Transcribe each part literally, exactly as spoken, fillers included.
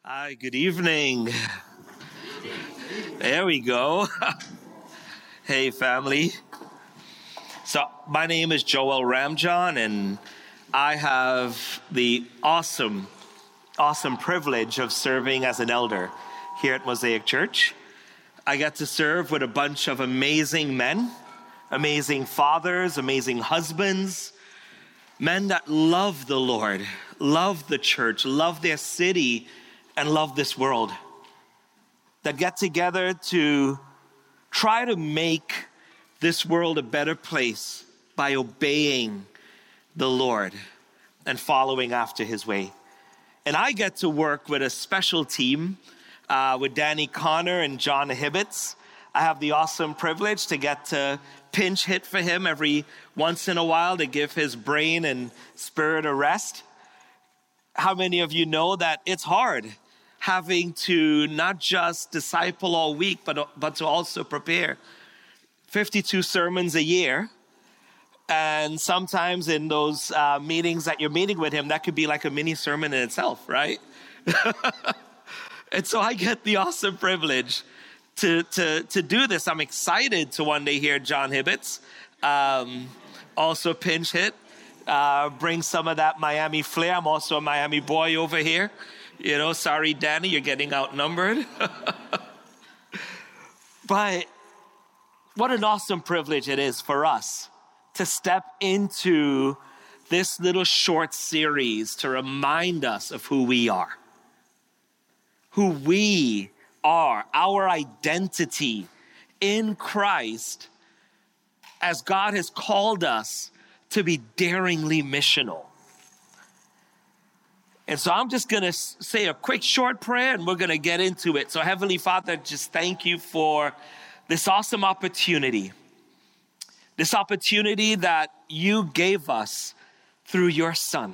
Hi, good evening. There we go. Hey, family. So my name is Joel Ramjohn, and I have the awesome, awesome privilege of serving as an elder here at Mosaic Church. I get to serve with a bunch of amazing men, amazing fathers, amazing husbands, men that love the Lord, love the church, love their city, and love this world, that get together to try to make this world a better place by obeying the Lord and following after his way. And I get to work with a special team uh, with Danny Connor and John Hibbets. I have the awesome privilege to get to pinch hit for him every once in a while to give his brain and spirit a rest. How many of you know that it's hard having to not just disciple all week, but, but to also prepare fifty-two sermons a year? And sometimes in those uh, meetings that you're meeting with him, that could be like a mini sermon in itself, right? And so I get the awesome privilege to, to, to do this. I'm excited to one day hear John Hibbets um, also pinch hit, uh, bring some of that Miami flair. I'm also a Miami boy over here. You know, sorry, Danny, you're getting outnumbered. But what an awesome privilege it is for us to step into this little short series to remind us of who we are. Who we are, our identity in Christ, as God has called us to be daringly missional. And so I'm just going to say a quick short prayer and we're going to get into it. So Heavenly Father, just thank you for this awesome opportunity. This opportunity that you gave us through your Son.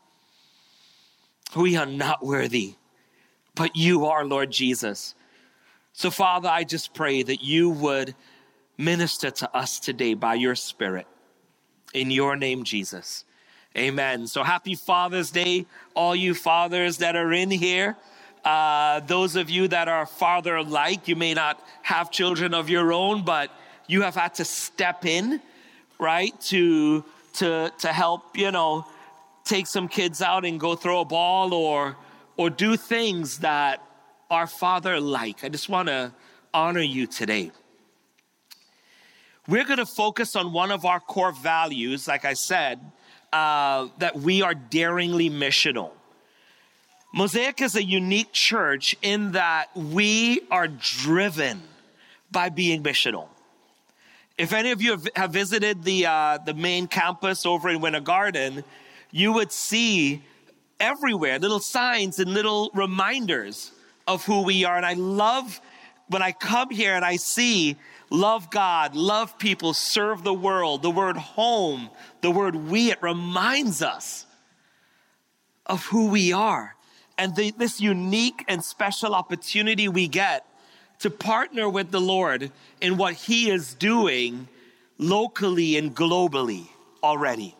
We are not worthy, but you are, Lord Jesus. So Father, I just pray that you would minister to us today by your Spirit. In your name, Jesus. Amen. So happy Father's Day, all you fathers that are in here. Uh, those of you that are father-like, you may not have children of your own, but you have had to step in, right, to to to help, you know, take some kids out and go throw a ball or or do things that are father-like. I just want to honor you today. We're going to focus on one of our core values, like I said, Uh, that we are daringly missional. Mosaic is a unique church in that we are driven by being missional. If any of you have, have visited the uh, the main campus over in Winter Garden, you would see everywhere little signs and little reminders of who we are. And I love when I come here and I see love God, love people, serve the world, the word home, the word we, it reminds us of who we are. And the, this unique and special opportunity we get to partner with the Lord in what he is doing locally and globally already.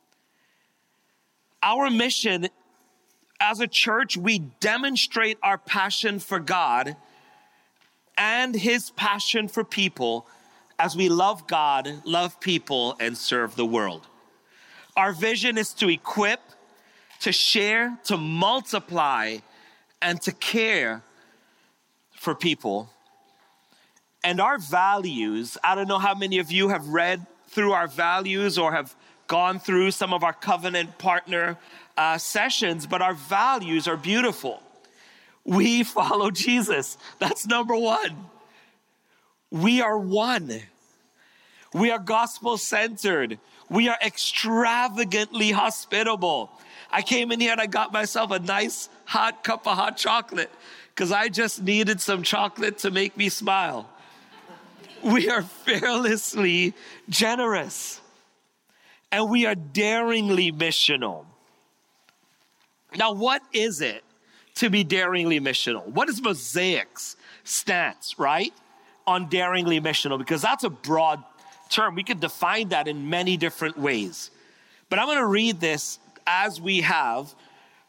Our mission as a church, we demonstrate our passion for God and his passion for people as we love God, love people, and serve the world. Our vision is to equip, to share, to multiply, and to care for people. And our values, I don't know how many of you have read through our values or have gone through some of our covenant partner uh, sessions, but our values are beautiful. We follow Jesus. That's number one. We are one. We are gospel-centered. We are extravagantly hospitable. I came in here and I got myself a nice hot cup of hot chocolate because I just needed some chocolate to make me smile. We are fearlessly generous. And we are daringly missional. Now, what is it to be daringly missional? What is Mosaic's stance, right, on daringly missional? Because that's a broad term. We could define that in many different ways. But I'm going to read this as we have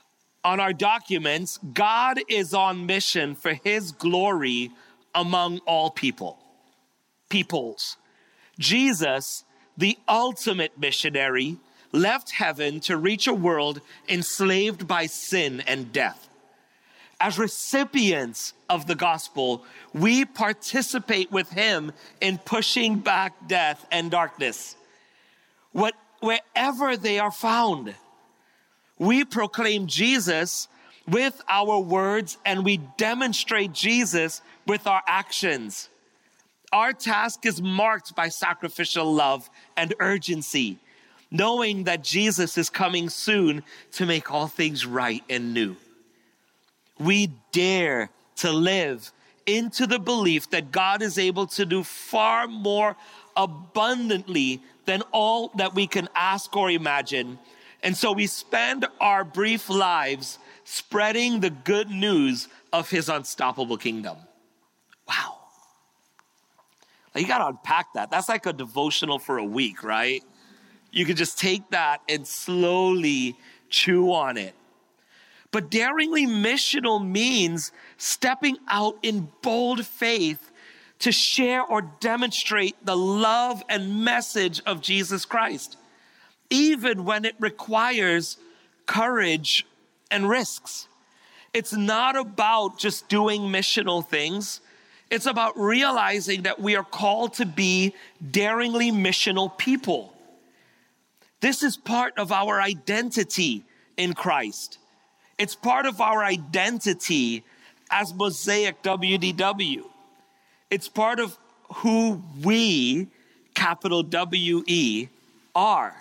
on our documents, God is on mission for his glory among all people, peoples. Jesus, the ultimate missionary, left heaven to reach a world enslaved by sin and death. As recipients of the gospel, we participate with him in pushing back death and darkness. What, wherever they are found, we proclaim Jesus with our words and we demonstrate Jesus with our actions. Our task is marked by sacrificial love and urgency, knowing that Jesus is coming soon to make all things right and new. We dare to live into the belief that God is able to do far more abundantly than all that we can ask or imagine. And so we spend our brief lives spreading the good news of his unstoppable kingdom. Wow. You got to unpack that. That's like a devotional for a week, right? You could just take that and slowly chew on it. But daringly missional means stepping out in bold faith to share or demonstrate the love and message of Jesus Christ, even when it requires courage and risks. It's not about just doing missional things. It's about realizing that we are called to be daringly missional people. This is part of our identity in Christ. It's part of our identity as Mosaic W D W. It's part of who we, capital W E, are.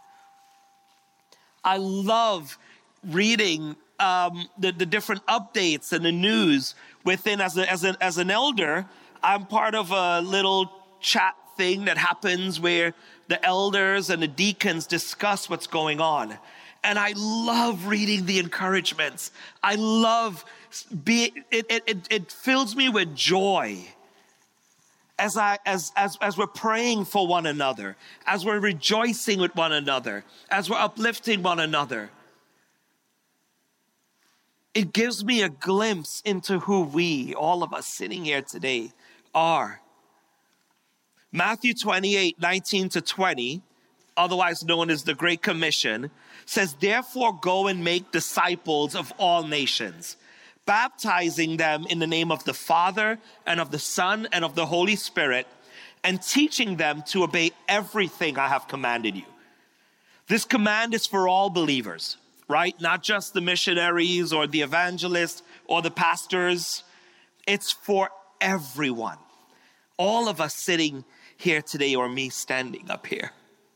I love reading um, the, the different updates and the news within, as, a, as, a, as an elder, I'm part of a little chat thing that happens where the elders and the deacons discuss what's going on. And I love reading the encouragements. I love, be, it, it, it, it fills me with joy as, I, as, as, as we're praying for one another, as we're rejoicing with one another, as we're uplifting one another. It gives me a glimpse into who we, all of us sitting here today, are. Matthew twenty-eight, nineteen to twenty, otherwise known as the Great Commission, says, "Therefore go and make disciples of all nations, baptizing them in the name of the Father and of the Son and of the Holy Spirit, and teaching them to obey everything I have commanded you." This command is for all believers, right? Not just the missionaries or the evangelists or the pastors. It's for everyone. All of us sitting here today, or me standing up here.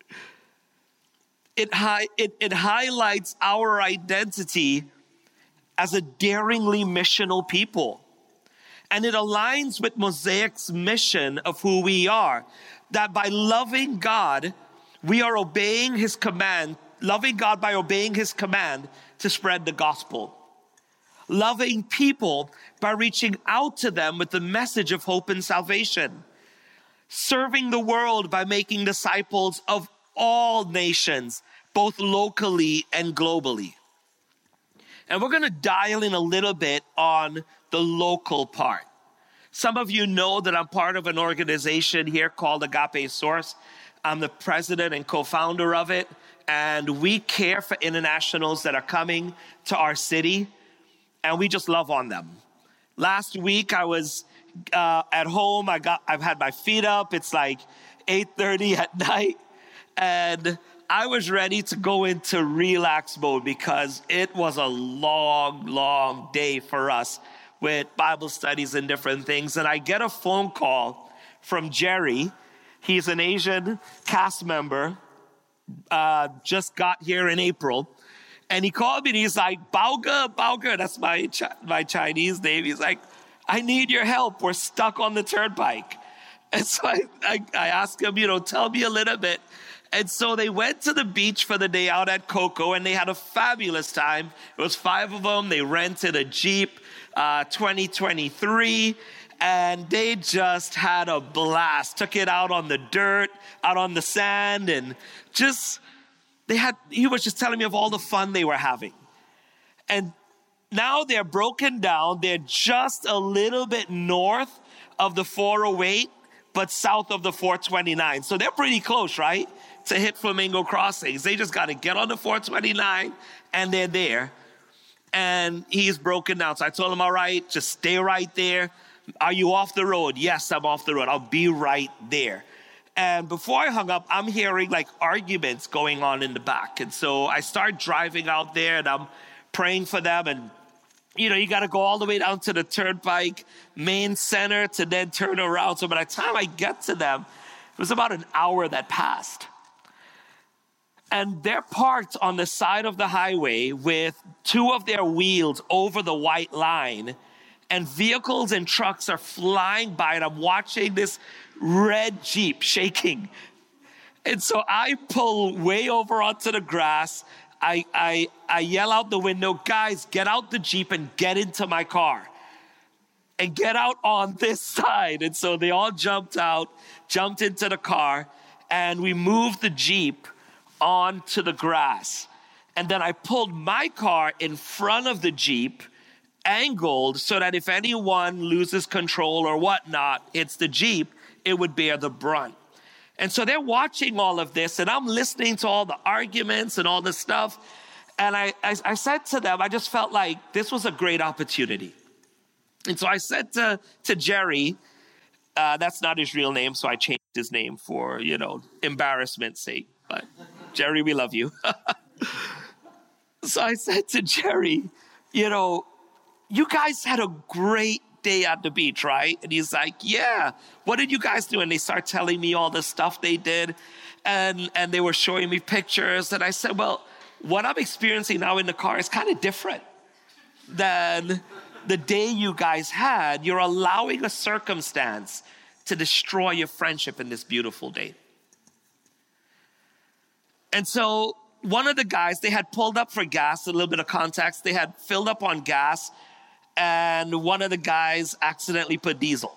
It, hi- it, it highlights our identity as a daringly missional people. And it aligns with Mosaic's mission of who we are, that by loving God, we are obeying his command, loving God by obeying his command to spread the gospel. Loving people by reaching out to them with the message of hope and salvation. Serving the world by making disciples of all nations, both locally and globally. And we're going to dial in a little bit on the local part. Some of you know that I'm part of an organization here called Agape Source. I'm the president and co-founder of it. And we care for internationals that are coming to our city. And we just love on them. Last week I was uh, at home. I got, I've had my feet up. It's like eight thirty at night. And I was ready to go into relax mode because it was a long, long day for us with Bible studies and different things. And I get a phone call from Jerry. He's an Asian cast member, uh, just got here in April. And he called me and he's like, Bauga, Bauga, that's my, Ch- my Chinese name. He's like, I need your help. We're stuck on the turnpike. And so I, I, I asked him, you know, tell me a little bit. And so they went to the beach for the day out at Coco, and they had a fabulous time. It was five of them. They rented a Jeep, uh, twenty twenty-three, and they just had a blast. Took it out on the dirt, out on the sand, and just, they had, he was just telling me of all the fun they were having. And now they're broken down. They're just a little bit north of the four oh eight, but south of the four twenty-nine. So they're pretty close, right, to hit Flamingo Crossings. They just got to get on the four twenty-nine, and they're there. And he's broken down. So I told him, all right, just stay right there. Are you off the road? Yes, I'm off the road. I'll be right there. And before I hung up, I'm hearing like arguments going on in the back. And so I start driving out there, and I'm praying for them. And, you know, you got to go all the way down to the Turnpike main center to then turn around. So by the time I get to them, it was about an hour that passed. And they're parked on the side of the highway with two of their wheels over the white line, and vehicles and trucks are flying by, and I'm watching this red Jeep shaking. And so I pull way over onto the grass. I, I, I yell out the window, guys, get out the Jeep and get into my car. And get out on this side. And so they all jumped out, jumped into the car, and we moved the Jeep onto the grass. And then I pulled my car in front of the Jeep, angled so that if anyone loses control or whatnot, it's the Jeep, it would bear the brunt. And so they're watching all of this, and I'm listening to all the arguments and all this stuff. And I, I, I said to them, I just felt like this was a great opportunity. And so I said to, to Jerry, uh, that's not his real name, so I changed his name for, you know, embarrassment's sake. But Jerry, we love you. So I said to Jerry, you know, you guys had a great day at the beach, right? And he's like, yeah, what did you guys do? And they start telling me all the stuff they did. And, and they were showing me pictures. And I said, well, what I'm experiencing now in the car is kind of different than the day you guys had. You're allowing a circumstance to destroy your friendship in this beautiful day. And so one of the guys, they had pulled up for gas, a little bit of context. They had filled up on gas, and one of the guys accidentally put diesel.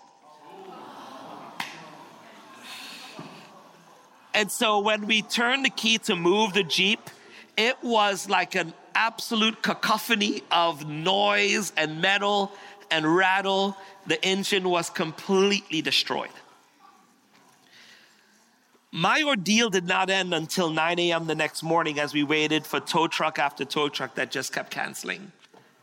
And so when we turned the key to move the Jeep, it was like an absolute cacophony of noise and metal and rattle. The engine was completely destroyed. My ordeal did not end until nine a.m. the next morning as we waited for tow truck after tow truck that just kept canceling.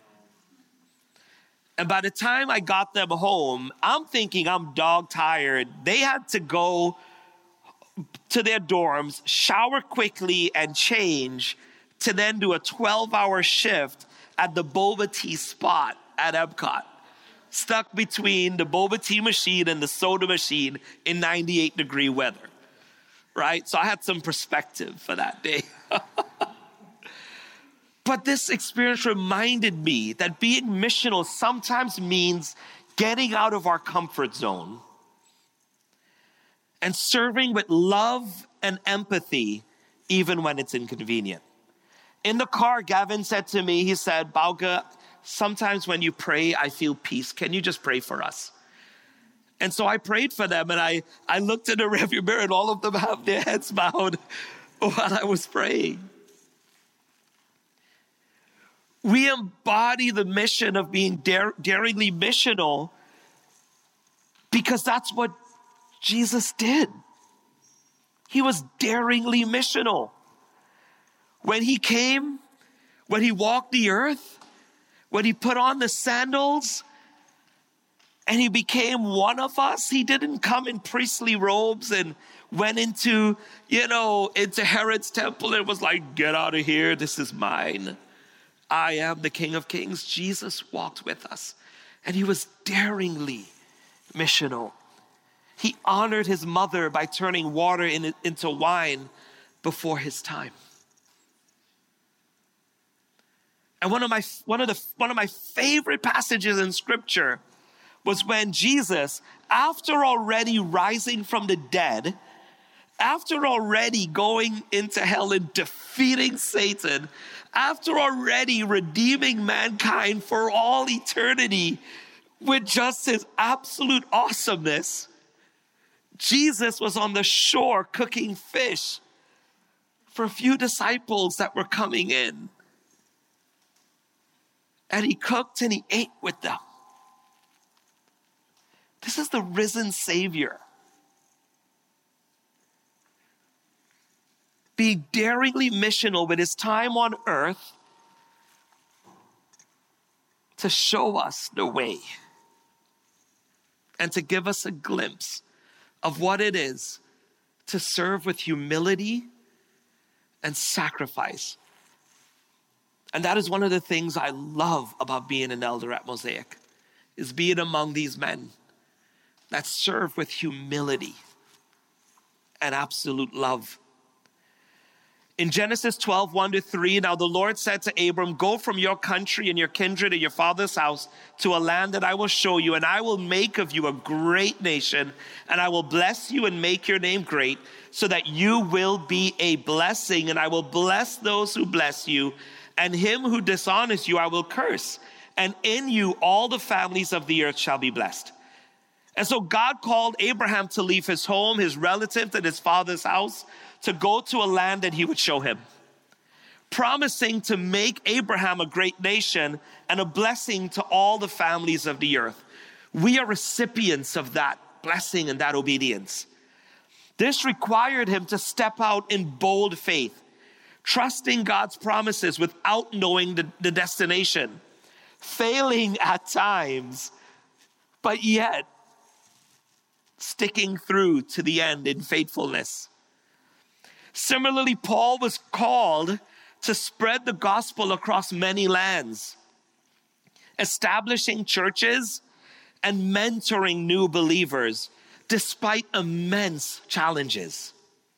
And by the time I got them home, I'm thinking I'm dog tired. They had to go to their dorms, shower quickly and change to then do a twelve-hour shift at the boba tea spot at Epcot, stuck between the boba tea machine and the soda machine in ninety-eight degree weather. Right? So I had some perspective for that day. But this experience reminded me that being missional sometimes means getting out of our comfort zone and serving with love and empathy, even when it's inconvenient. In the car, Gavin said to me, he said, Bauga, sometimes when you pray, I feel peace. Can you just pray for us? And so I prayed for them, and I, I looked in the rearview mirror, and all of them have their heads bowed while I was praying. We embody the mission of being dare, daringly missional because that's what Jesus did. He was daringly missional. When he came, when he walked the earth, when he put on the sandals, and he became one of us. He didn't come in priestly robes and went into, you know, into Herod's temple and was like, get out of here, this is mine. I am the King of Kings. Jesus walked with us, and he was daringly missional. He honored his mother by turning water in, into wine before his time. And one of my one of the one of my favorite passages in Scripture was when Jesus, after already rising from the dead, after already going into hell and defeating Satan, after already redeeming mankind for all eternity with just his absolute awesomeness, Jesus was on the shore cooking fish for a few disciples that were coming in. and he cooked and he ate with them. This is the risen Savior. Being daringly missional with his time on earth to show us the way and to give us a glimpse of what it is to serve with humility and sacrifice. And that is one of the things I love about being an elder at Mosaic, is being among these men that serve with humility and absolute love. In Genesis twelve, one to three, now the Lord said to Abram, go from your country and your kindred and your father's house to a land that I will show you, and I will make of you a great nation, and I will bless you and make your name great, so that you will be a blessing, and I will bless those who bless you, and him who dishonors you I will curse, and in you all the families of the earth shall be blessed. And so God called Abraham to leave his home, his relatives, and his father's house, to go to a land that he would show him, promising to make Abraham a great nation and a blessing to all the families of the earth. We are recipients of that blessing and that obedience. This required him to step out in bold faith, trusting God's promises without knowing the, the destination, failing at times, but yet sticking through to the end in faithfulness. Similarly, Paul was called to spread the gospel across many lands, establishing churches and mentoring new believers despite immense challenges.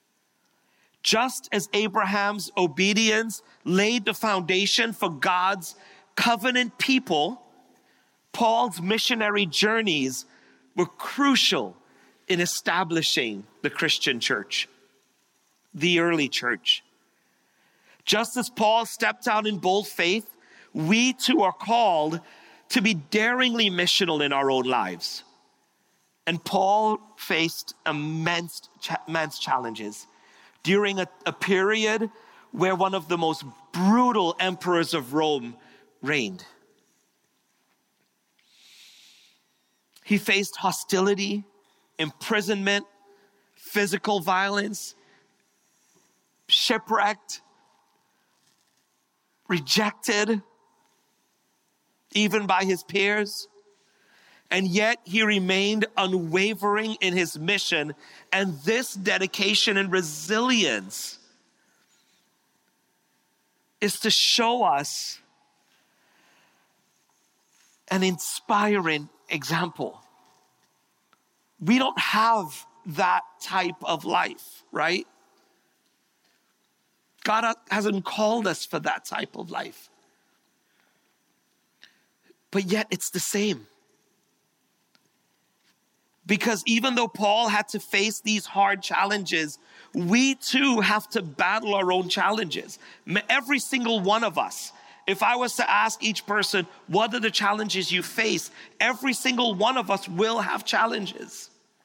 Just as Abraham's obedience laid the foundation for God's covenant people, Paul's missionary journeys were crucial in establishing the Christian church, the early church. Just as Paul stepped out in bold faith, we too are called to be daringly missional in our own lives. And Paul faced immense, immense challenges during a, a period where one of the most brutal emperors of Rome reigned. He faced hostility, imprisonment, physical violence, shipwrecked, rejected, even by his peers. And yet he remained unwavering in his mission. And this dedication and resilience is to show us an inspiring example. We don't have that type of life, right? God hasn't called us for that type of life. But yet it's the same. Because even though Paul had to face these hard challenges, we too have to battle our own challenges. Every single one of us. If I was to ask each person, what are the challenges you face? Every single one of us will have challenges.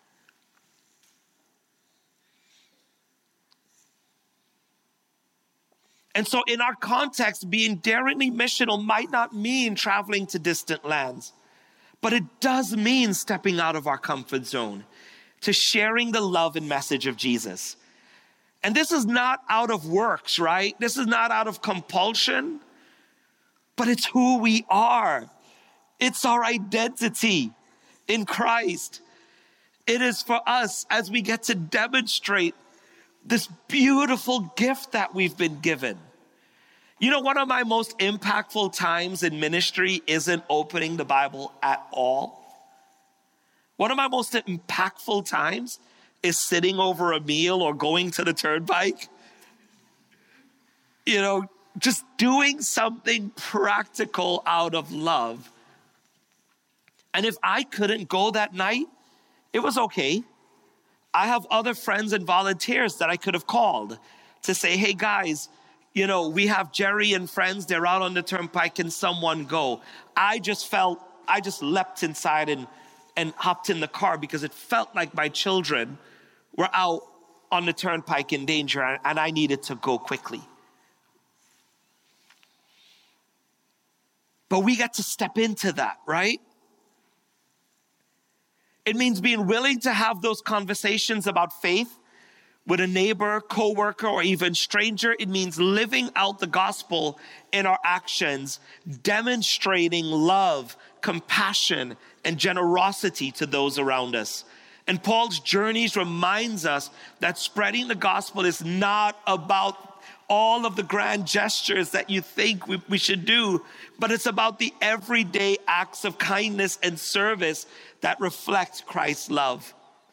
And so in our context, being daringly missional might not mean traveling to distant lands, but it does mean stepping out of our comfort zone to sharing the love and message of Jesus. And this is not out of works, right? This is not out of compulsion, but it's who we are. It's our identity in Christ. It is for us as we get to demonstrate this beautiful gift that we've been given. You know, one of my most impactful times in ministry isn't opening the Bible at all. One of my most impactful times is sitting over a meal or going to the turnpike. You know, just doing something practical out of love. And if I couldn't go that night, it was okay. I have other friends and volunteers that I could have called to say, hey guys, you know, we have Jerry and friends, they're out on the turnpike, can someone go? I just felt, I just leapt inside and, and hopped in the car because it felt like my children were out on the turnpike in danger and I needed to go quickly. But we get to step into that, right? It means being willing to have those conversations about faith with a neighbor, coworker, or even stranger. It means living out the gospel in our actions, demonstrating love, compassion, and generosity to those around us. And Paul's journeys reminds us that spreading the gospel is not about all of the grand gestures that you think we, we should do, but it's about the everyday acts of kindness and service that reflect Christ's love.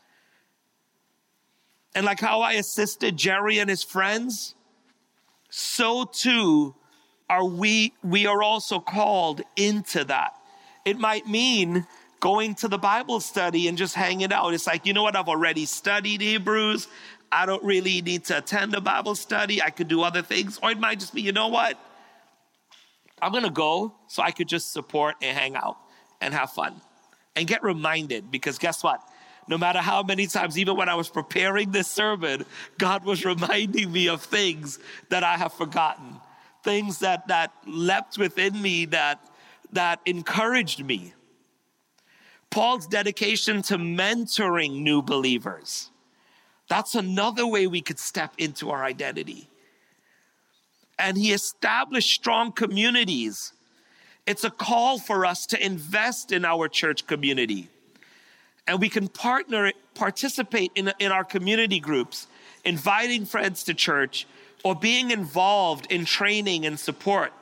And like how I assisted Jerry and his friends, so too are we, we are also called into that. It might mean going to the Bible study and just hanging out. It's like, you know what, I've already studied Hebrews. I don't really need to attend a Bible study. I could do other things. Or it might just be, you know what? I'm going to go so I could just support and hang out and have fun and get reminded. Because guess what? No matter how many times, even when I was preparing this sermon, God was reminding me of things that I have forgotten. Things that, that leapt within me, that, that encouraged me. Paul's dedication to mentoring new believers. That's another way we could step into our identity. And he established strong communities. It's a call for us to invest in our church community. And we can partner, participate in, in our community groups, inviting friends to church, or being involved in training and support.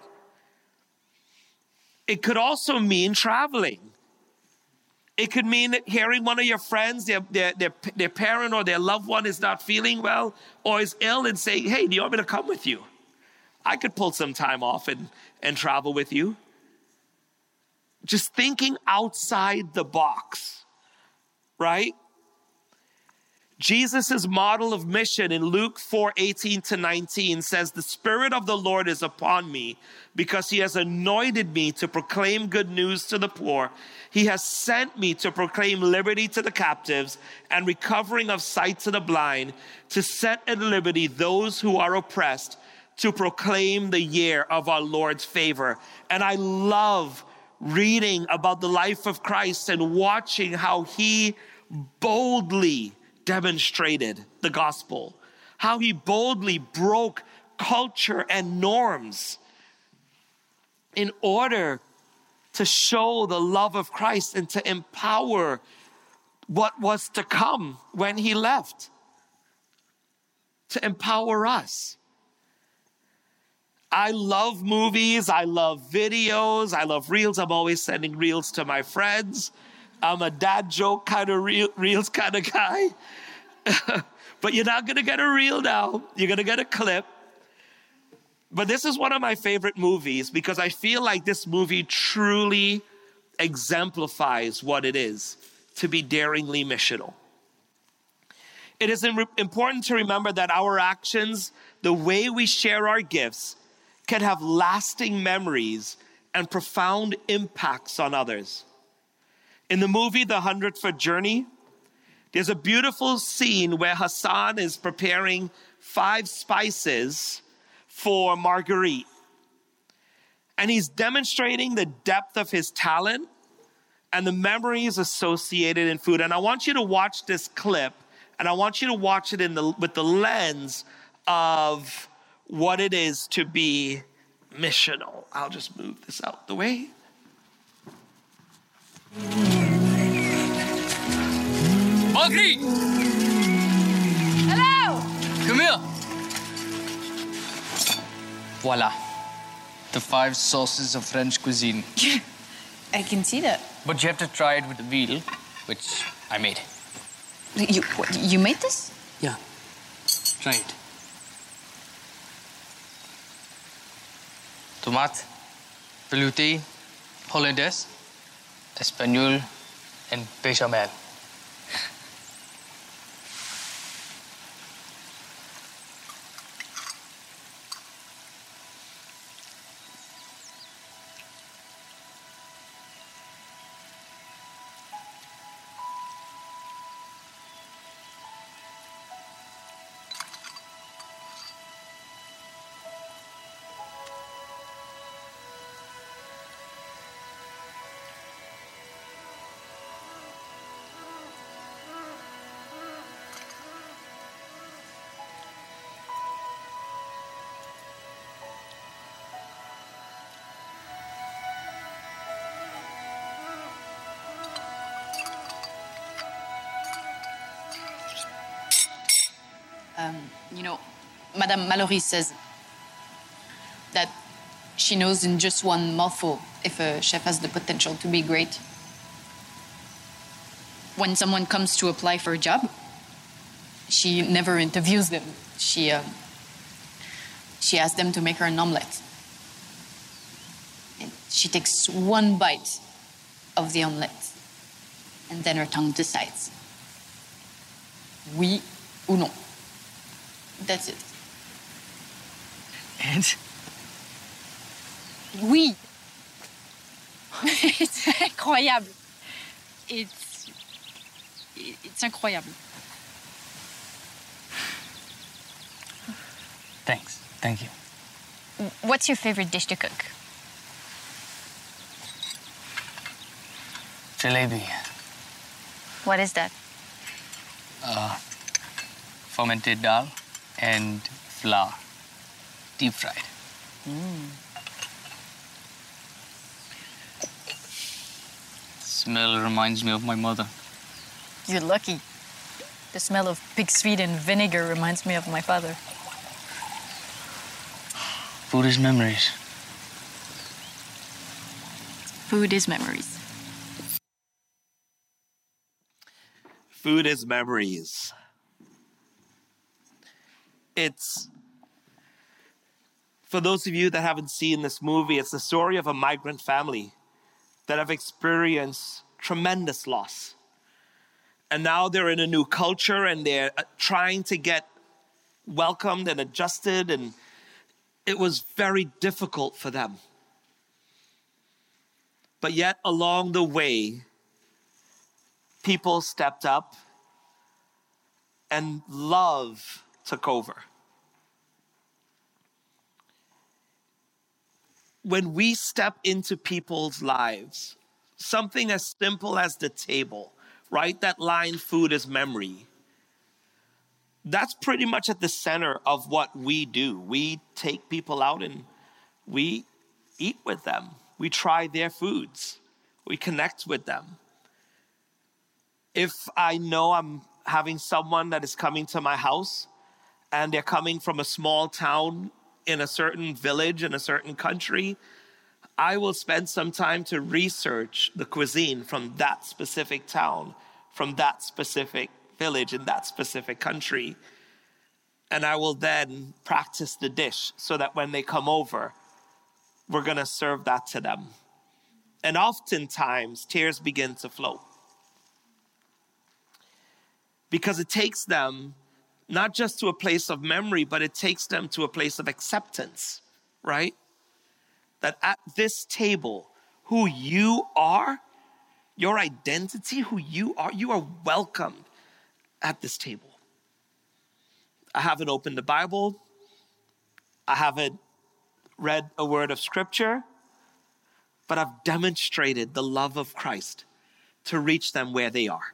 It could also mean traveling. It could mean hearing one of your friends, their, their, their, their parent or their loved one is not feeling well or is ill, and saying, hey, do you want me to come with you? I could pull some time off and, and travel with you. Just thinking outside the box, right? Jesus' model of mission in Luke four, eighteen to nineteen says, the Spirit of the Lord is upon me because he has anointed me to proclaim good news to the poor. He has sent me to proclaim liberty to the captives and recovering of sight to the blind, to set at liberty those who are oppressed, to proclaim the year of our Lord's favor. And I love reading about the life of Christ and watching how he boldly demonstrated the gospel, how he boldly broke culture and norms in order to show the love of Christ and to empower what was to come when he left, to empower us. I love movies. I love videos. I love reels. I'm always sending reels to my friends. I'm a dad joke kind of reel, reels kind of guy. But you're not going to get a reel now. You're going to get a clip. But this is one of my favorite movies because I feel like this movie truly exemplifies what it is to be daringly missional. It is important to remember that our actions, the way we share our gifts, can have lasting memories and profound impacts on others. In the movie, The Hundred-Foot Journey, there's a beautiful scene where Hassan is preparing five spices for Marguerite. And he's demonstrating the depth of his talent and the memories associated in food. And I want you to watch this clip, and I want you to watch it in the, with the lens of what it is to be missional. I'll just move this out the way. Marguerite! Hello! Come here. Voila. The five sauces of French cuisine. I can see that. But you have to try it with the veal, which I made. You what, you made this? Yeah. Try it. Tomate, velouté, hollandaise, espagnole, and bechamel. You know, Madame Mallory says that she knows in just one mouthful if a chef has the potential to be great. When someone comes to apply for a job, she never interviews them. She, uh, she asks them to make her an omelette. And she takes one bite of the omelette, and then her tongue decides. Oui ou non. That's it. And Oui. It's incroyable. It's, it's incroyable. thanks. Thank you. What's your favorite dish to cook? Jalebi. What is that? Fermented dal and flour. Deep fried. Smell reminds me of my mother. You're lucky. The smell of pig's feet and vinegar reminds me of my father. Food is memories. Food is memories. Food is memories. It's, for those of you that haven't seen this movie, it's the story of a migrant family that have experienced tremendous loss. And now they're in a new culture and they're trying to get welcomed and adjusted, and it was very difficult for them. But yet along the way, people stepped up and love took over. When we step into people's lives, something as simple as the table, right? That line, food is memory. That's pretty much at the center of what we do. We take people out and we eat with them. We try their foods. We connect with them. If I know I'm having someone that is coming to my house and they're coming from a small town in a certain village in a certain country, I will spend some time to research the cuisine from that specific town, from that specific village in that specific country. And I will then practice the dish so that when they come over, we're going to serve that to them. And oftentimes, tears begin to flow. Because it takes them not just to a place of memory, but it takes them to a place of acceptance, right? That at this table, who you are, your identity, who you are, you are welcomed at this table. I haven't opened the Bible. I haven't read a word of scripture, but I've demonstrated the love of Christ to reach them where they are.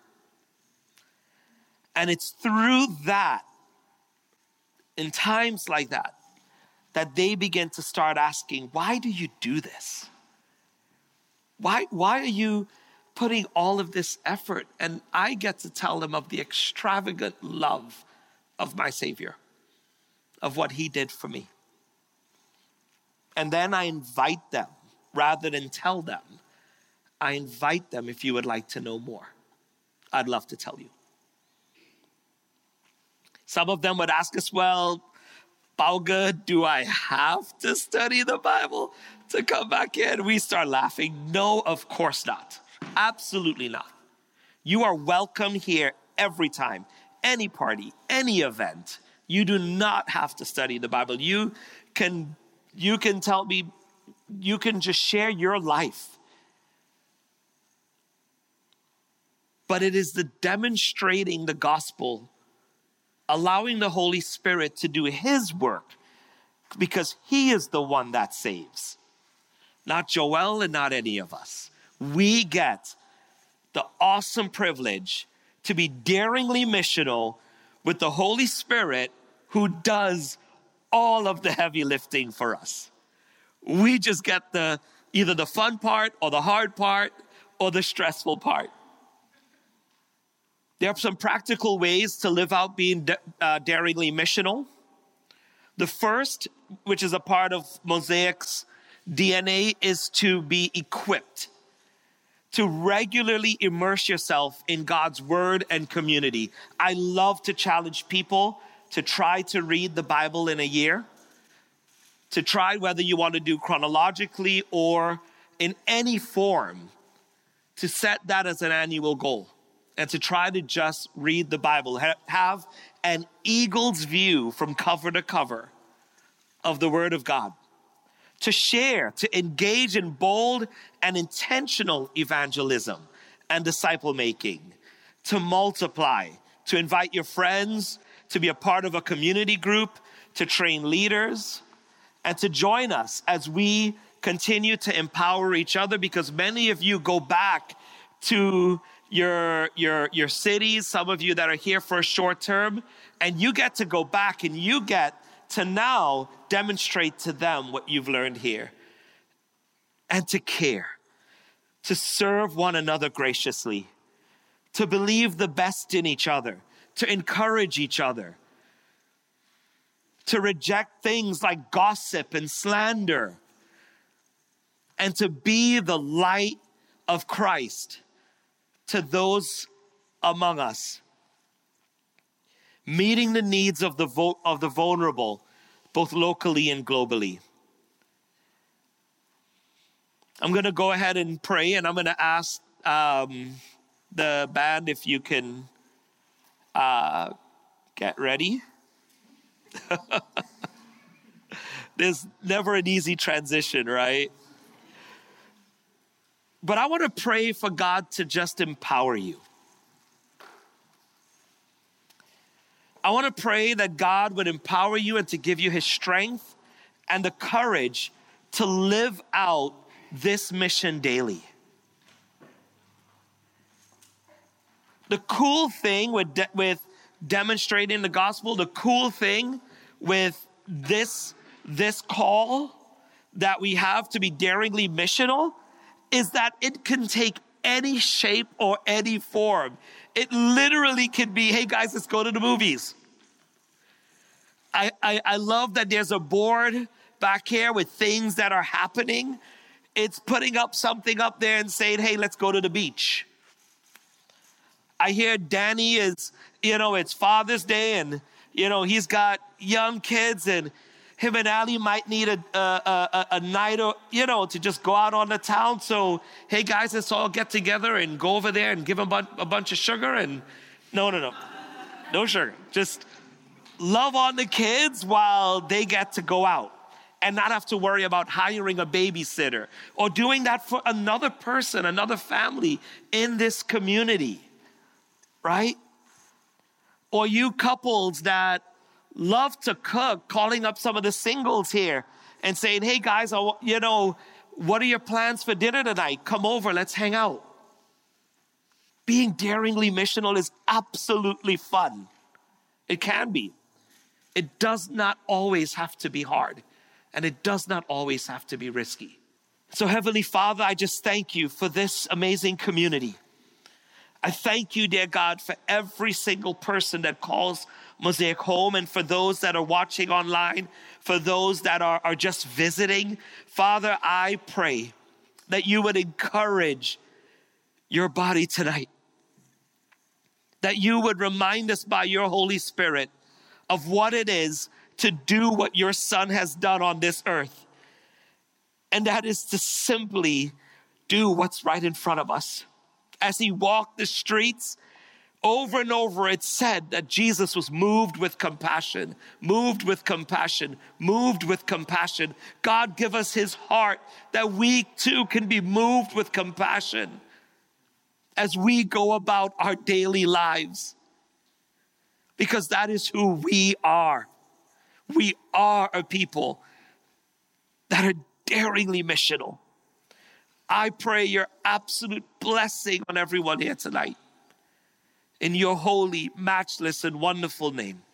And it's through that, in times like that, that they begin to start asking, why do you do this? Why, why are you putting all of this effort? And I get to tell them of the extravagant love of my Savior, of what he did for me. And then I invite them, rather than tell them, I invite them if you would like to know more. I'd love to tell you. Some of them would ask us, well, Bauga, do I have to study the Bible to come back in? We start laughing. No, of course not. Absolutely not. You are welcome here every time, any party, any event. You do not have to study the Bible. You can, you can tell me, you can just share your life. But it is the demonstrating the gospel, allowing the Holy Spirit to do his work, because he is the one that saves. Not Joel and not any of us. We get the awesome privilege to be daringly missional with the Holy Spirit who does all of the heavy lifting for us. We just get the either the fun part or the hard part or the stressful part. There are some practical ways to live out being uh, daringly missional. The first, which is a part of Mosaic's D N A, is to be equipped, to regularly immerse yourself in God's word and community. I love to challenge people to try to read the Bible in a year, to try whether you want to do chronologically or in any form, to set that as an annual goal and to try to just read the Bible, ha- have an eagle's view from cover to cover of the Word of God, to share, to engage in bold and intentional evangelism and disciple making, to multiply, to invite your friends, to be a part of a community group, to train leaders, and to join us as we continue to empower each other, because many of you go back to your, your, your cities, some of you that are here for a short term, and you get to go back and you get to now demonstrate to them what you've learned here, and to care, to serve one another graciously, to believe the best in each other, to encourage each other, to reject things like gossip and slander, and to be the light of Christ to those among us, meeting the needs of the vo- of the vulnerable, both locally and globally. I'm going to go ahead and pray, and I'm going to ask um, the band if you can uh, get ready. There's never an easy transition, right? But I want to pray for God to just empower you. I want to pray that God would empower you and to give you his strength and the courage to live out this mission daily. The cool thing with, de- with demonstrating the gospel, the cool thing with this, this call that we have to be daringly missional is that it can take any shape or any form. It literally can be, hey guys, let's go to the movies. I, I, I love that there's a board back here with things that are happening. It's putting up something up there and saying, hey, let's go to the beach. I hear Danny is, you know, it's Father's Day and, you know, he's got young kids and him and Ali might need a, a, a, a night, or, you know, to just go out on the town. So, hey guys, let's all get together and go over there and give them a, a bunch of sugar. And no, no, no, no sugar. Just love on the kids while they get to go out and not have to worry about hiring a babysitter or doing that for another person, another family in this community, right? Or you couples that love to cook, calling up some of the singles here and saying, hey guys, I, you know, what are your plans for dinner tonight? Come over, let's hang out. Being daringly missional is absolutely fun. It can be. It does not always have to be hard, and it does not always have to be risky. So Heavenly Father, I just thank you for this amazing community. I thank you, dear God, for every single person that calls Mosaic home, and for those that are watching online, for those that are, are just visiting. Father, I pray that you would encourage your body tonight, that you would remind us by your Holy Spirit of what it is to do what your Son has done on this earth. And that is to simply do what's right in front of us. As he walked the streets, over and over it said that Jesus was moved with compassion, moved with compassion, moved with compassion. God, give us his heart that we too can be moved with compassion as we go about our daily lives. Because that is who we are. We are a people that are daringly missional. I pray your absolute blessing on everyone here tonight. In your holy, matchless, and wonderful name.